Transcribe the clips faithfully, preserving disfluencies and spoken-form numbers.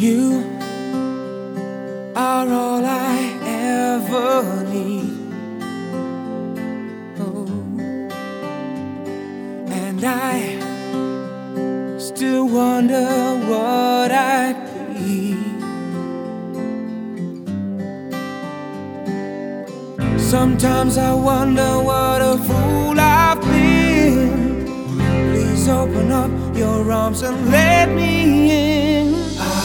You are all I ever need. Oh, and I still wonder what I'd be. Sometimes I wonder what a fool I've been. Please open up your arms and let me in.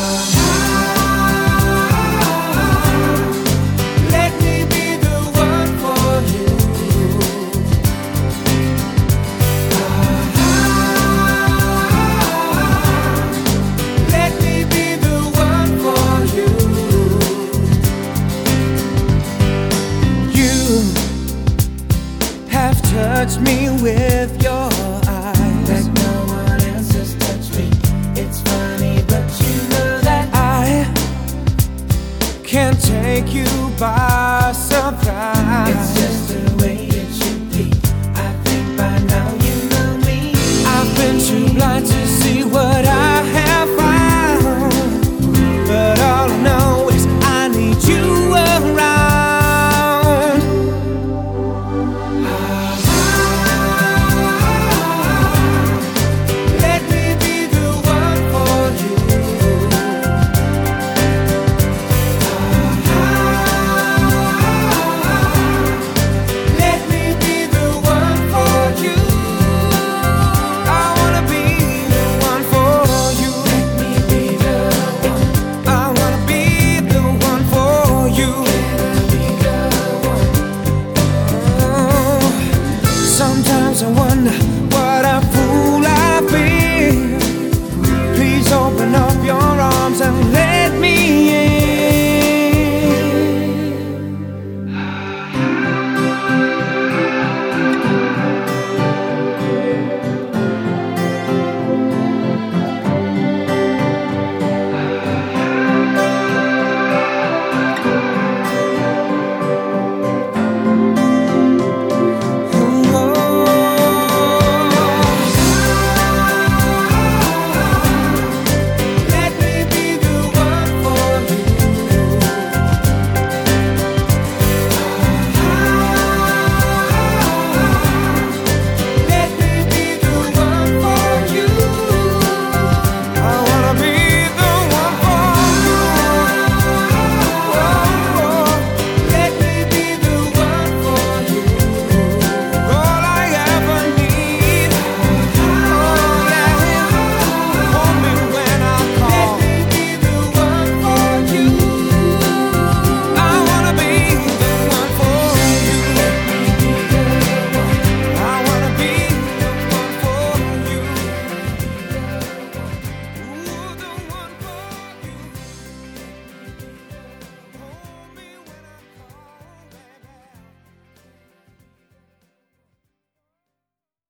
Touch me with your eyes like no one else has touched me. It's funny, but you know that I can't take you by